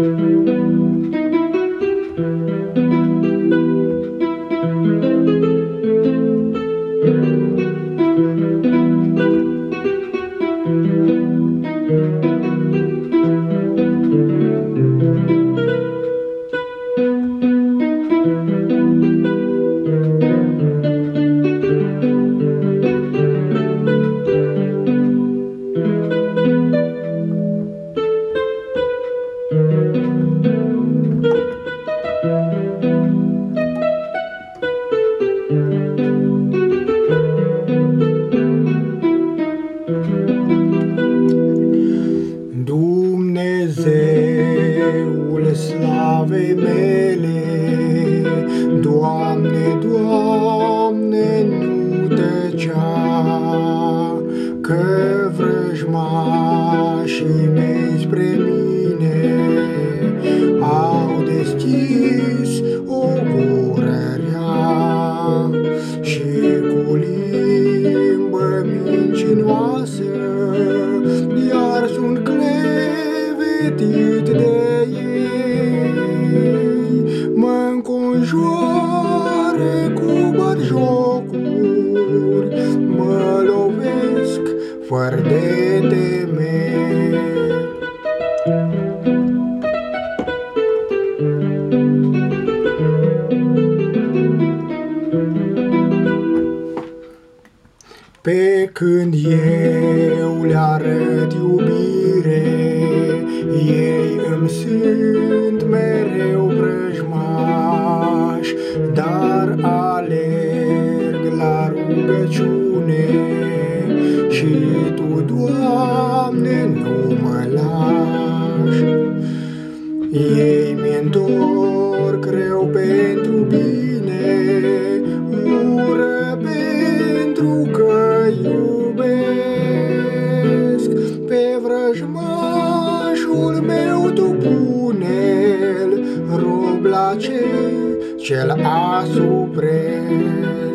Dumnezeul slavei mele, Doamne, Doamne, nu tăcea, că vrăjmașii mei spre mine au deschis o gură rea și cu limbă mincinoasă, iar sunt clevetit de ei. Mă înconjoară cu batjocuri, mă lovesc fără de temeri. Pe când eu le arăt iubire, ei îmi sunt mereu vrăjmași, dar alerg la rugăciune și Tu, Doamne, nu mă lași. Ei mi-ntorc rău pentru bine, ură pentru că iubesc. Pe vrăjmașul meu Tu pune-l rob la ce-l asupresc.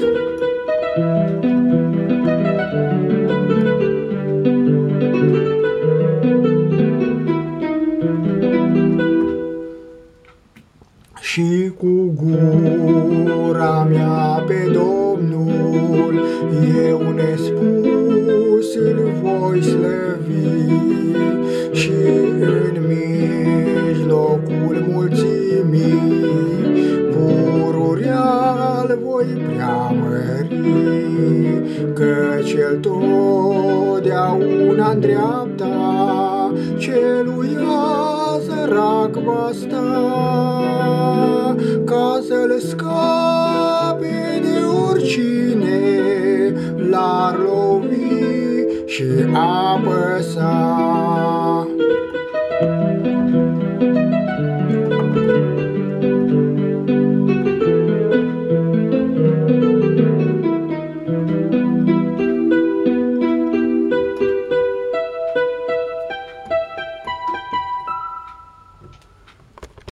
Și cu gura mea pe Domnul eu nespus îl voi slăvi, și în mijlocul mulțimii pururea-l voi preamări, căci El totdeauna-n dreapta celuia sărac va sta, ca să-l scape de oricine l-ar lovi și apăsa.